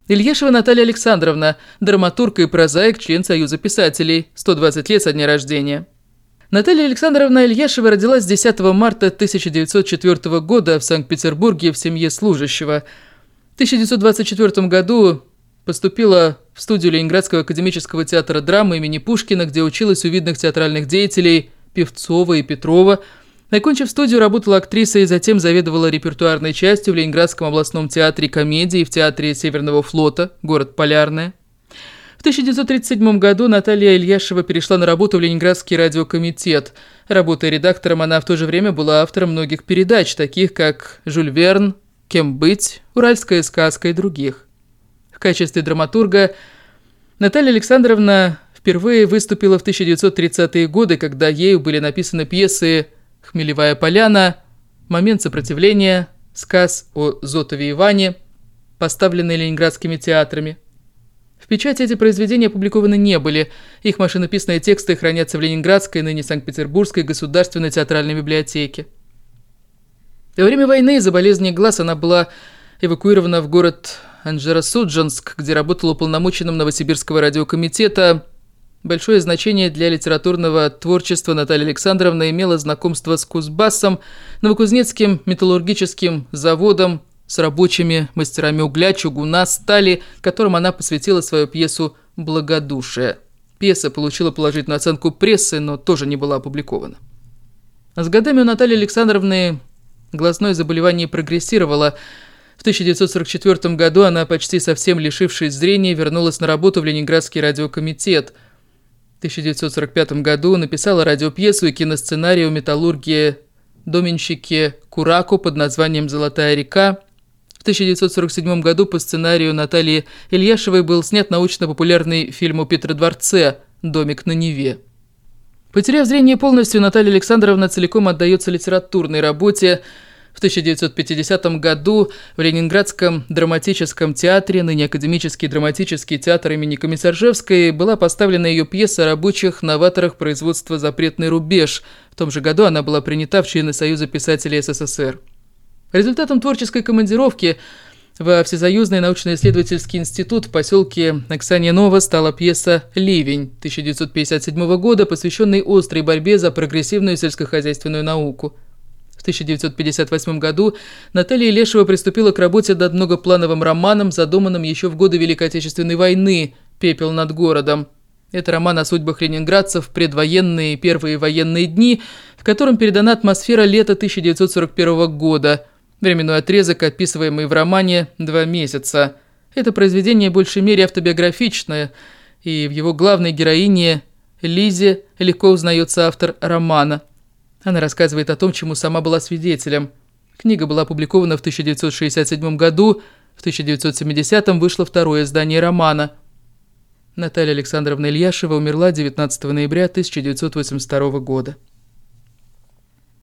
Ильяшева Наталья Александровна, драматург и прозаик, член Союза писателей, 120 лет со дня рождения. Наталья Александровна Ильяшева родилась 10 марта 1904 года в Санкт-Петербурге в семье служащего. В 1924 году поступила в студию Ленинградского академического театра драмы имени Пушкина, где училась у видных театральных деятелей Певцова и Петрова. Окончив студию, работала актрисой и затем заведовала репертуарной частью в Ленинградском областном театре комедии и в театре Северного флота, город Полярное. В 1937 году Наталья Ильяшева перешла на работу в Ленинградский радиокомитет. Работая редактором, она в то же время была автором многих передач, таких как «Жюль Верн», «Кем быть», «Уральская сказка» и других. В качестве драматурга Наталья Александровна впервые выступила в 1930-е годы, когда ею были написаны пьесы «Хмелевая поляна», «Момент сопротивления», «Сказ о Зотове Иване», поставленные ленинградскими театрами. В печати эти произведения опубликованы не были, их машинописные тексты хранятся в Ленинградской, ныне Санкт-Петербургской государственной театральной библиотеке. Во время войны из-за болезни глаз она была эвакуирована в город Анжеро-Судженск, где работала уполномоченным Новосибирского радиокомитета. Большое значение для литературного творчества Натальи Александровны имело знакомство с Кузбассом, Новокузнецким металлургическим заводом, с рабочими, мастерами угля, чугуна, стали, которым она посвятила свою пьесу «Благодушие». Пьеса получила положительную оценку прессы, но тоже не была опубликована. С годами у Натальи Александровны глазное заболевание прогрессировало. В 1944 году она, почти совсем лишившись зрения, вернулась на работу в Ленинградский радиокомитет. В 1945 году написала радиопьесу и киносценарий о металлурге доменщике Кураку под названием «Золотая река». В 1947 году по сценарию Натальи Ильяшевой был снят научно-популярный фильм о Петродворце «Домик на Неве». Потеряв зрение полностью, Наталья Александровна целиком отдается литературной работе. В 1950 году в Ленинградском драматическом театре, ныне Академический драматический театр имени Комиссаржевской, была поставлена ее пьеса о рабочих новаторах производства «Запретный рубеж». В том же году она была принята в члены Союза писателей СССР. Результатом творческой командировки во Всесоюзный научно-исследовательский институт в поселке Аксаньяново стала пьеса «Ливень» 1957 года, посвященная острой борьбе за прогрессивную сельскохозяйственную науку. В 1958 году Наталья Ильяшева приступила к работе над многоплановым романом, задуманным еще в годы Великой Отечественной войны «Пепел над городом». Это роман о судьбах ленинградцев в предвоенные и первые военные дни, в котором передана атмосфера лета 1941 года. Временной отрезок, описываемый в романе, 2 месяца. Это произведение в большей мере автобиографичное, и в его главной героине Лизе легко узнается автор романа. Она рассказывает о том, чему сама была свидетелем. Книга была опубликована в 1967 году, в 1970 вышло второе издание романа. Наталья Александровна Ильяшева умерла 19 ноября 1982 года.